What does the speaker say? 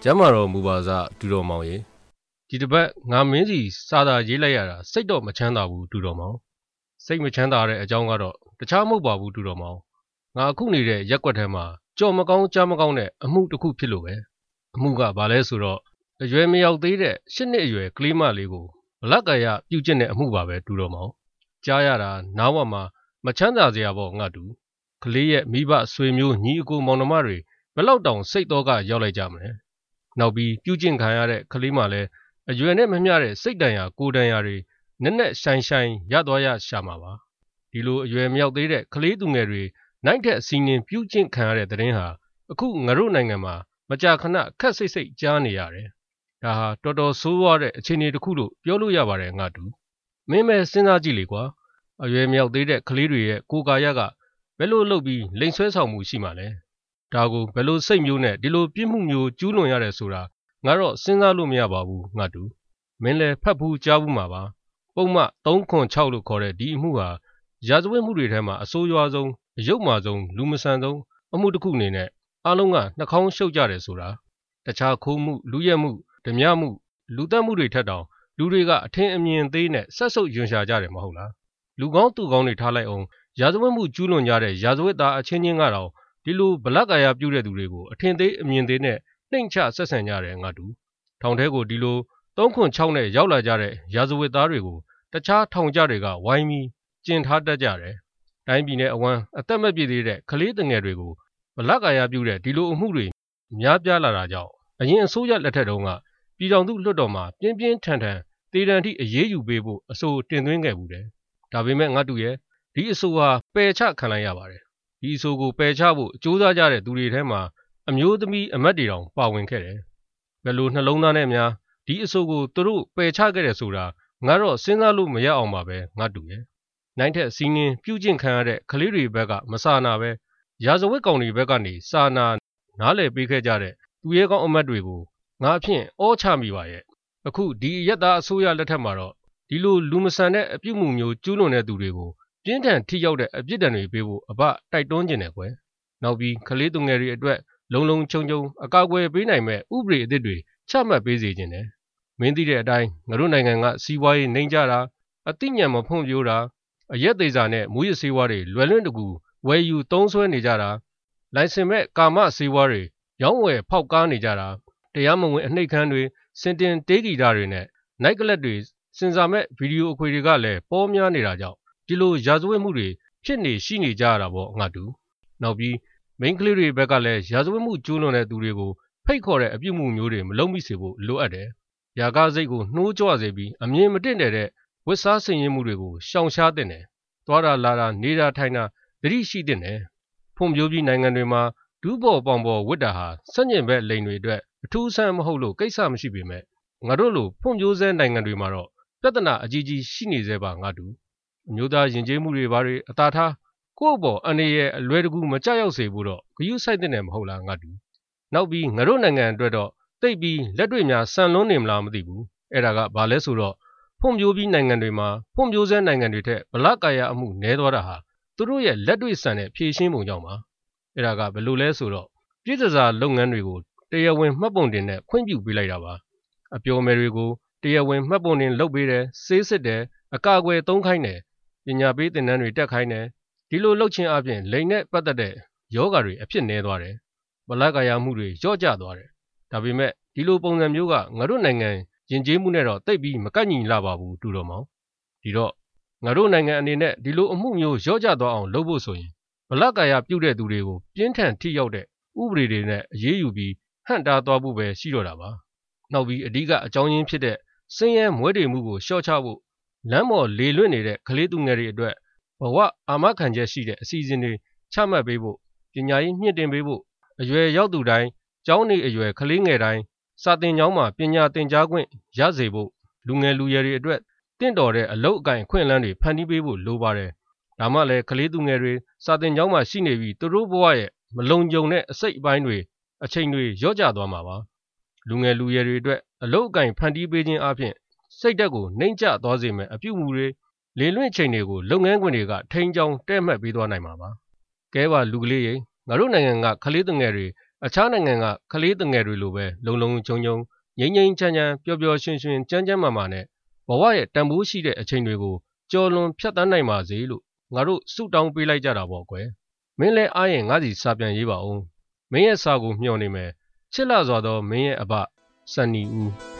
ကျမ်းမာတော်မူပါစတူတော်မောင်ရေဒီတစ်ပတ်ငါမင်းစီစာသာရေးလိုက်ရတာစိတ်တော့မချမ်းသာဘူးတူတော်မောင်စိတ်မချမ်းသာတဲ့အကြောင်းကတော့တခြားမဟုတ်ပါဘူးတူတော်မောင်ငါအခုနေတဲ့ရက်ကွက်ထဲမှာကြော်မကောင်းကြားမကောင်းတဲ့အမှုတစ်ခုဖြစ်လို့ပဲအမှုကဘာလဲဆိုတော့အရွယ်မရောက်သေးတဲ့၈နှစ်အရွယ်ကလေးမလေးကိုဘလကာယပြုကျင့်တဲ့အမှုပါပဲတူတော်မောင်ကြားရတာနားဝမှာမချမ်းသာစရာပေါ့ငါတူကလေးရဲ့မိဘဆွေမျိုးညီအကိုမောင်နှမတွေဘလောက်တောင်စိတ်တော့ကရောက်လိုက်ကြမလဲနောက်ပြီးပြုကျင့်ခံရတဲ့ကလေးမှလည်းအရွယ်နဲ့မမျှတဲ့စိတ်တန်ရာကိုယ်တန်ရာတွေနက်နက်ရှိုင်းရသွားရရှာမှာပါဒီလိုအရွယ်မရောက်သေးတဲ့ကလေးသူငယ်တွေနိုင်ထက်စီးနှင်းပြုကျင့်ခံရတဲ့တဲ့င်းဟာအခုငါတို့နိုင်ငံမှာမကြာခဏခက်စိတ်ကြားနေရတယ်ဒါဟာတော်တော်ဆိုးရွားတဲ့အခြေအနေတစ်ခုလို့ပြောလို့ရပါတယ်ငါတူမင်းပဲစဉ်းစားကြည့်လေကွာအရွယ်မရောက်သေးတဲ့ကလေးတွေရဲ့ကိုယ်ကာယကဘယ်လိုလုပ်ပြီးလိန်ဆွဲဆောင်မှုရှိမှာလဲဒါကိုဘယ်လိုစိတ်မျိုးနဲ့ဒီလိုပြစ်မှုမျိုးကျူးလွန်ရတယ်ဆိုတာငါတော့စဉ်းစားလို့မရပါဘူးငါတူမင်းလည်းဖတ်ဘူးကြားဘူးမှာပါပုံမှ306လို့ခေါ်တဲ့ဒီအမှုဟာရာဇဝတ်မှုတွေထဲမှာအဆိုးရွားဆုံးအယုတ်မာဆုံးလူမဆန်ဆုံးအမှုတစ်ခုအနေနဲ့အားလုံးကနှာခေါင်းရှုပ်ကြတယ်ဆိုတာတခြားခိုးမှုလူရက်မှုဓမြမှုလူသက်မှုတွေထက်တောင်လူတွေကအထင်အမြင်သေးနဲ့ဆက်ဆုပ်ယွန်ရှာကြတယ်မဟုတ်လားလူကောင်းသူကောင်းတွေထားလိုက်အောင်ရာဇဝတ်မှုကျူးလွန်ကြတဲ့ရာဇဝတ်သားအချင်းချင်းကတော့ဒီလိုဗလကာယပြုတဲ့သူတွေကိုအထင်သေးအမြင်သေးနဲ့နှိမ်ချဆက်ဆံကြတယ်ငါတူထောင်ထဲကိုဒီလို306နဲ့ရောက်လာကြတဲ့ရာဇဝတ်သားတွေကိုတခြားထောင်ကြတွေကဝိုင်းပြီးကျင်ထားတတ်ကြတယ်တိုင်းပြည်နဲ့အဝမ်းအသက်မပြည့်သေးတဲ့ကလေးငယ်တွေကိုဗလကာယပြုတဲ့ဒီလိုအမှုတွေများပြားလာတာကြောင့်အရင်အစိုးရလက်ထက်တုန်းကပြည်ထောင်စုလွှတ်တော်မှာပြင်းပြင်းထန်ထန်တေတံထိအရေးယူပေးဖို့အဆိုတင်သွင်းခဲ့ဘူးတယ်ဒါပေမဲ့ငါတူရဲ့ဒီအဆိုဟာပယ်ချခံလိုက်ရပါတယ်ဒီအဆိုကိုပယ်ချဖို့ကြိုးစားကြတဲ့သူတွေထဲမှာအမျိုးသမီးအမတ်တွေတောင်ပါဝင်ခဲ့တယ်ဘယ်လိုနှလုံးသားနဲ့များဒီအဆိုကိုသူတို့ပယ်ချခဲ့တယ်ဆိုတာငါတော့စဉ်းစားလို့မရအောင်ပါပဲငါတူရဲ့နိုင်ထက်စီးနှင်းပြုကျင့်ခံရတဲ့ကလေးတွေဘက်ကမစာနာပဲရာဇဝတ်ကောင်တွေဘက်ကနေစာနာနားလည်ပေးခဲ့ကြတဲ့သူရဲကောင်းအမတ်တွေကိုငါအဖြစ်အောချမိပါရဲ့အခုဒီရက်သားအစိုးရလက်ထက်မှာတော့ဒီလိုလူမဆန်တဲ့အပြုမှုမျိုးကျူးလွန်တဲ့သူတွေကိုပြင်းထန်ထိရောက်တဲ့အပြစ်ဒဏ်တွေပေးဖို့အဘတိုက်တွန်းခြင်းတယ်ကွယ်နောက်ပြီးကလေးသူငယ်တွေအတွက်လုံလုံခြုံခြုံအကာအကွယ်ပေးနိုင်မဲ့ဥပဒေအသစ်တွေချမှတ်ပေးစေခြင်းတယ်မင်းသိတဲ့အတိုင်းငါတို့နိုင်ငံကစီးပွားရေးနှိမ်ကြတာအသိဉာဏ်မဖွံ့ဖြိုးတာအရက်သေးစာနဲ့မူရစ်ဆေးဝါးတွေလွယ်လွင့်တကူဝယ်ယူသုံးစွဲနေကြတာလိုင်စင်မဲ့ကာမဆေးဝါးတွေရောင်းဝယ်ဖောက်ကားနေကြတာတရားမဝင်အနှိပ်ခမ်းတွေစင်တင်တေးဂီတာတွေနဲ့နိုင်ကလပ်တွေစင်စာမဲ့ဗီဒီယိုအခွေတွေကလည်းပေါများနေတာကြောင့်ဒီလိုရာဇဝတ်မှုတွေဖြစ်နေရှိနေကြရတာပေါ့ငါတူနောက်ပြီးမိန်းကလေးတွေဘက်ကလည်းရာဇဝတ်မှုကျူးလွန်တဲ့သူတွေကိုဖိတ်ခေါ်တဲ့အပြုမှုမျိုးတွေမလုပ်မိစေဖို့လိုအပ်တယ်။ရာဂစိတ်ကိုနှိုးကြွစေပြီးအမြင်မတင့်တဲ့ဝတ်စားဆင်ရင်မှုတွေကိုရှောင်ရှားတဲ့တယ်။သွားတာလာတာနေတာထိုင်တာသတိရှိတဲ့တယ်။ဖွံ့ဖြိုးပြီးနိုင်ငံတွေမှာဒူးပေါ်ပေါင်ပေါ်ဝတ်တာဟာစက်ညင်ဘက်လိန်တွေအတွက်အထူးဆန်းမဟုတ်လို့ကိစ္စမရှိပေမဲ့ငါတို့လိုဖွံ့ဖြိုးဆဲနိုင်ငံတွေမှာတော့ပြဿနာအကြီးကြီးရှိနေသေးပါငါတူအမျိုးသားယဉ်ကျေးမှုတွေဘာတွေအသာထားကိုယ့်ဘော်အနေရဲ့အလွယ်တကူမကြရောက်စေဘူးတော့ဂယုစိုက်တဲ့နယ်မဟုတ်လားငါတူနောက်ပြီးငါတို့နိုင်ငံအတွက်တော့တိတ်ပြီးလက်တွေ့များဆန်လွန်းနေမလားမသိဘူးအဲ့ဒါကဘာလဲဆိုတော့ဖွံ့ဖြိုးပြီးနိုင်ငံတွေမှာဖွံ့ဖြိုးဆဲနိုင်ငံတွေထက်ဗလကာယအမှုနည်းသွားတာဟာသူတို့ရဲ့လက်တွေ့ဆန်တဲ့ဖြည့်ရှင်းပုံကြောင့်ပါအဲ့ဒါကဘယ်လိုလဲဆိုတော့ပြည်စစာလုပ်ငန်းတွေကိုတရားဝင်မှတ်ပုံတင်နဲ့ခွင့်ပြုပေးလိုက်တာပါအပျော်မယ်တွေကိုတရားဝင်မှတ်ပုံတင်လုပ်ပေးတယ်စေးစစ်တယ်အကာအကွယ်သုံးခိုင်းတယ်ပညာပေးသင်တန်းတွေတက်ခိုင်းတယ်ဒီလိုလုပ်ခြင်းအပြင်လိန်နဲ့ပတ်သက်တဲ့ယောဂါတွေအဖြစ်နည်းသွားတယ်ဗလကာယမှုတွေလျော့ကျသွားတယ်ဒါပေမဲ့ဒီလိုပုံစံမျိုးကငါတို့နိုင်ငံယဉ်ကျေးမှုနဲ့တော့တိတ်ပြီးမကန့်ညီလာပါဘူးတူတော်မောင်ဒီတော့ငါတို့နိုင်ငံအနေနဲ့ဒီလိုအမှုမျိုးလျော့ကျသွားအောင်လုပ်ဖို့ဆိုရင်ဗလကာယပြုတဲ့သူတွေကိုပြင်းထန်ထိရောက်တဲ့ဥပဒေတွေနဲ့အရေးယူပြီးဟန့်တားသွားဖို့ပဲရှိတော့တာပါနောက်ပြီးအဓိကအကြောင်းရင်းဖြစ်တဲ့စင်းရဲမွဲတေမှုကိုလျှော့ချဖို့လမ်းပေါ်လေလွင့်နေတဲ့ကလေးသူငယ်တွေအတွက်ဘဝအာမခံချက်ရှိတဲ့အစီအစဉ်တွေချမှတ်ပေးဖို့ပညာရေးမြင့်တင်ပေးဖို့အရွယ်ရောက်သူတိုင်းကျောင်းနေအရွယ်ကလေးငယ်တိုင်းစာသင်ကျောင်းမှာပညာသင်ကြားခွင့်ရစေဖို့လူငယ်လူရွယ်တွေအတွက်တင့်တော်တဲ့အလုပ်အကန့်အခွင့်အလမ်းတွေဖန်တီးပေးဖို့လိုပါတယ်ဒါမှလည်းကလေးသူငယ်တွေစာသင်ကျောင်းမှာရှိနေပြီးသူတို့ဘဝရဲ့မလုံခြုံတဲ့အစိတ်အပိုင်းတွေအချိန်တွေလျော့ကျသွားမှာပါလူငယ်လူရွယ်တွေအတွက်အလုပ်အကန့်ဖန်တီးပေးခြင်းအပြင်စိတ်ဓာတ်ကိုနှိမ့်ကျသွားစေမယ့်အပြုအမူတွေလေလွင့်ချိန်တွေကိုလုပ်ငန်းခွင်တွေကထိန်းချောင်းတဲ့မှတ်ပေးသွားနိုင်မှာပါကဲပါလူကလေးရေငါတို့နိုင်ငံကကလေးသူငယ်တွေအခြားနိုင်ငံကကလေးငယ်တွေလိုပဲလုံလုံချုံချုံငြိမ်းငြိမ်းချမ်းချမ်းပျော်ပျော်ရွှင်ရွှင်ကျန်းကျန်းမာမာနဲ့ဘဝရဲ့တန်ဖိုးရှိတဲ့အချိန်တွေကိုကျော်လွန်ဖြတ်သန်းနိုင်ပါစေလို့ငါတို့ဆုတောင်းပေးလိုက်ကြတာပေါ့ကွယ်မင်းလဲအားရင်ငါစီစာပြန်ရေးပါဦးမင်းရဲ့စာကိုမျှော်နေမယ်ချစ်လာစွာသောမင်းရဲ့အဘစန်နီဦး